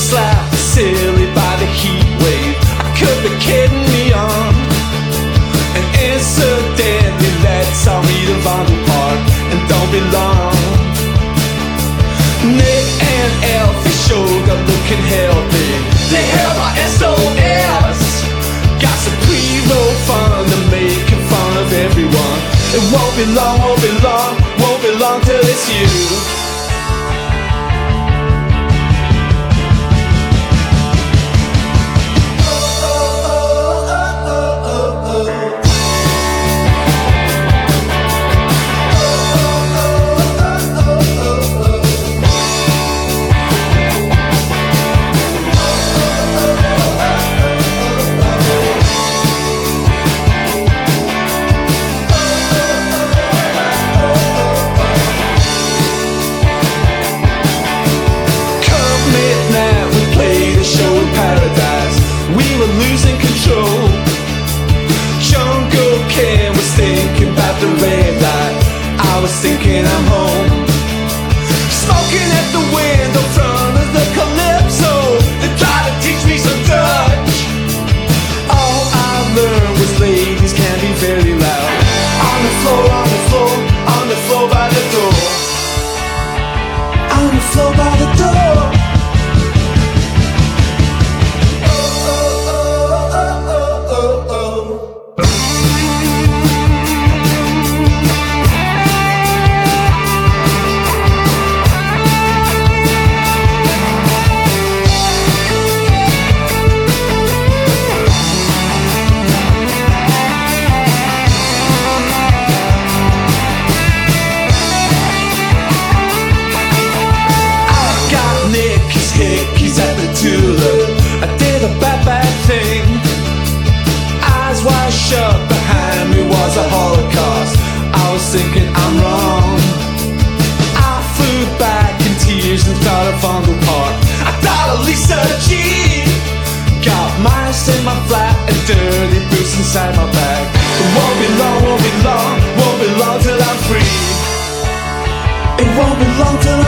slapped silly by the heat wave. I could be kidding me on. And incidentally, let's all meet at Vondel Park, and don't be long. Nick and Elfie sure got looking healthy. They held my SOS. Got some pre-roll fun to making fun of everyone. It won't be long, won't be long, won't be long till it's you. Losing control. Jungle Ken was thinking about the red light. I was thinking I'm home. Smoking at the window front of the Calypso. They tried to teach me some Dutch. All I learned was ladies can be very loud. On the floor, on the floor, on the floor by the door. On the floor by the door. I did a bad thing. Eyes wide shut, behind me was a Holocaust. I was thinking I'm wrong. I flew back in tears and thought of Vondel Park. I thought of Lisa G. Got mice in my flat and dirty boots inside my bag. It won't be long, won't be long, won't be long till I'm free. It won't be long till